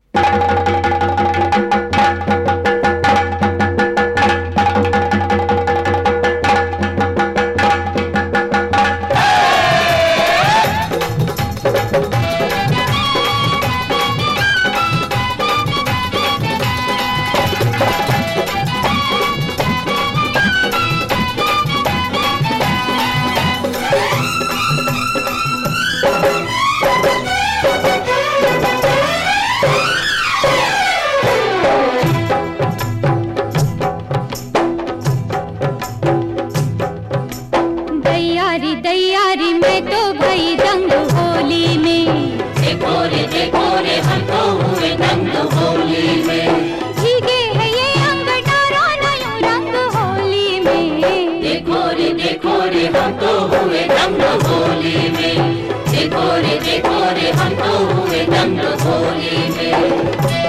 दैयारी मैं तो भई दंग होली में। देखो रे हम तो हुए दंग होली में। भीगे है ये अंग डारो नयूं रंग होली में। देखो रे हम तो हुए दंग होली में। देखो रे हम तो हुए दंग होली में।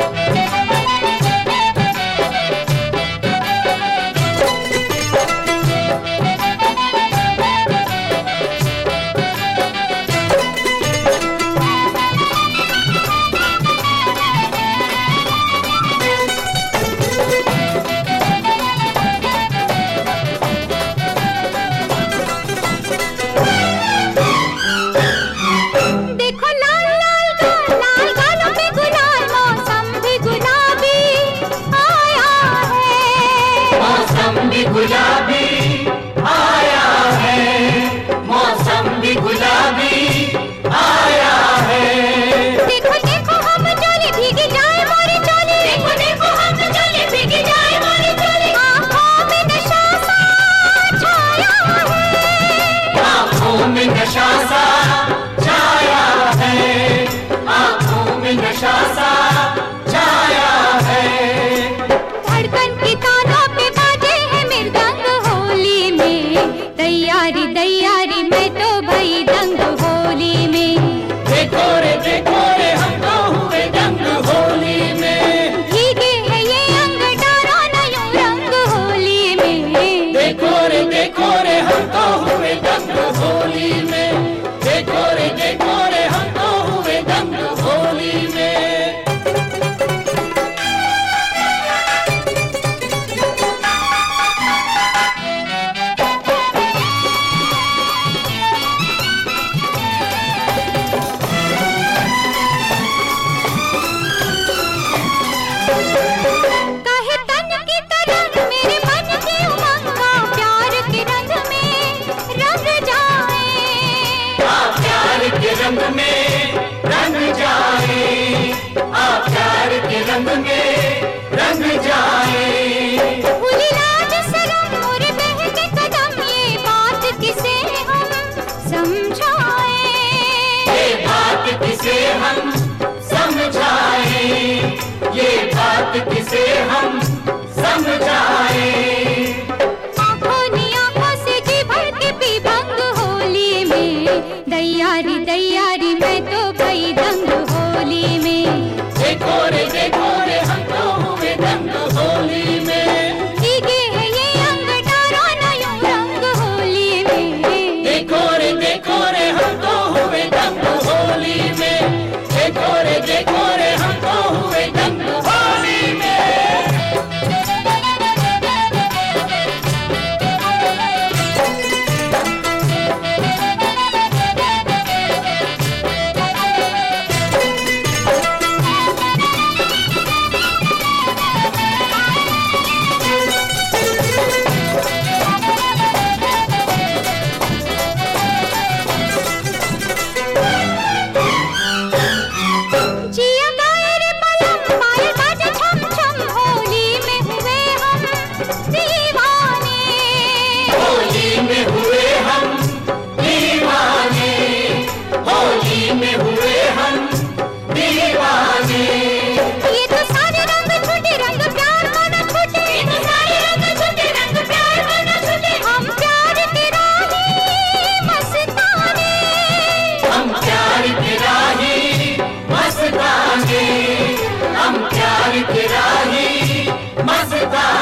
गुलाबी आया है, मौसम भी गुलाबी आया है। देखो हम चले भीगी जाए मोरी चोली। देखो हम चले भीगी जाए मोरी चोली। आँखों में नशा सा छाया है। आँखों में नशा सा छाया है। आँखों में नशा सा छाया है। धड़कन की तारों पे दैयारी मैं तो भई दंग होली में। देखो रे हम तो हुए दंग होली में। भीगे है ये अंग डारो नयूं रंग होली में। देखो रे हम तो हुए दंग होली में। देखो रे हम तो हुए दंग होली में। रंग में रंग जाए, आप प्यार के रंग में रंग जाए। भूली लाज शर्म और बहके कदम, ये बात किसे हम समझाएं। ये बात किसे हम समझाएं। ये बात किसे हम समझाएं। आँखों से जी भर के पी भंग होली में। दैयारी मैं तो भई दंग होली में। देखो रे हम तो हुए दंग होली में। भीगे है ये अंग डारो नयूं रंग होली में। देखो रे हम तो हुए दंग होली में। देखो रे हम तो हुए दंग होली में। हम प्यार की राही मस्ताने।